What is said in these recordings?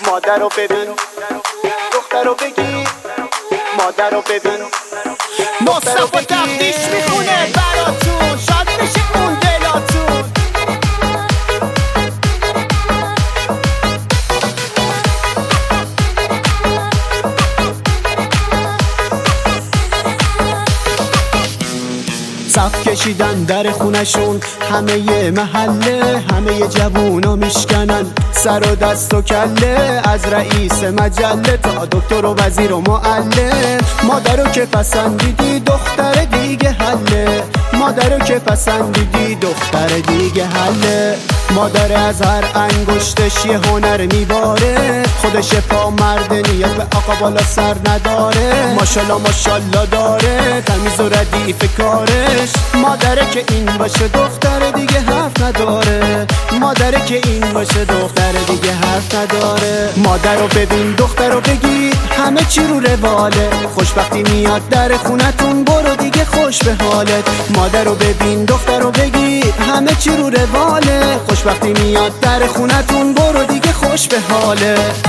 مادر رو ببین، دختر رو بگی، مادر رو ببین، مصطفی تفتیش میخونه براتون، شاد میشه اون دلاتون. صف کشیدن در خونشون همه محله، همه جوونا میشکنن سر و دست و کله، از رئیس مجله تا دکتر و وزیر و معلم. مادرو که پسندیدی دختر دیگه حله، مادرو که پسندیدی دختر دیگه حله. مادر از هر انگشتش یه هنر میباره، خودش پا مرد نیاز به آقا بالا سر نداره. ماشالله ماشالله داره تمیز و ردیف کارش، مادره که این باشه دختر دیگه حرف نداره، مادره که این باشه دختر دیگه حرف نداره. مادر رو ببین دختر رو بگی همه چی رو رواله، خوشبختی میاد در خونتون برو دیگه خوش به حالت. مادر رو ببین دختر رو بگی همه چی رو رواله، خوشبختی میاد در خونتون برو دیگه خوش به حالت.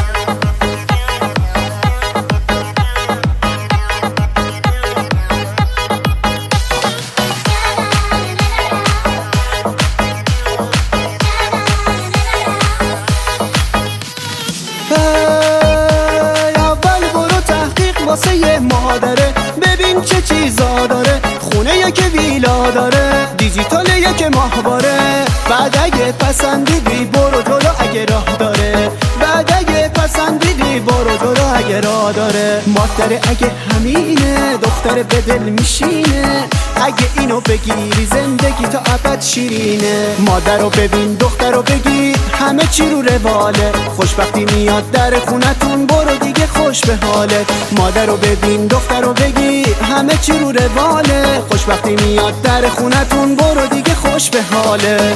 اول برو تحقیق واسه یه مادره، ببین چه چیزا داره، خونه یکی ویلا داره، دیجیتال یک ماهواره. بعد اگه پسندیدی برو جلو اگه راه داره، بعد اگه پسندیدی برو جلو اگه راه داره. مادر اگه همینه دختر به دل میشینه، اگه اینو بگیری زندگی تا ابد شیرینه. مادر رو ببین دختر رو بگی همه چی رو رواله، خوشبختی میاد در خونتون برو دیگه خوش به حالت. مادر رو ببین دختر رو بگی همه چی رو رواله، خوشبختی میاد در خونتون برو دیگه خوش به حالت.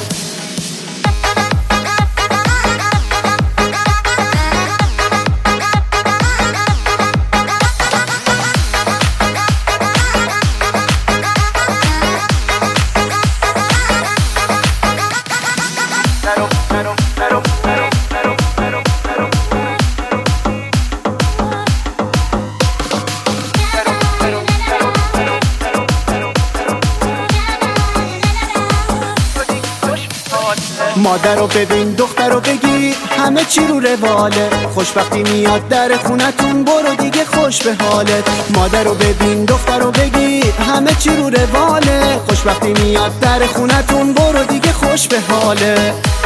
مادر رو ببین دختر رو بگی همه چی رو رواله، خوشبختی میاد در خونتون برو دیگه خوش به حالت. مادر رو ببین دختر رو بگی همه چی رو رواله، خوشبختی میاد در خونتون برو دیگه خوش به حالت.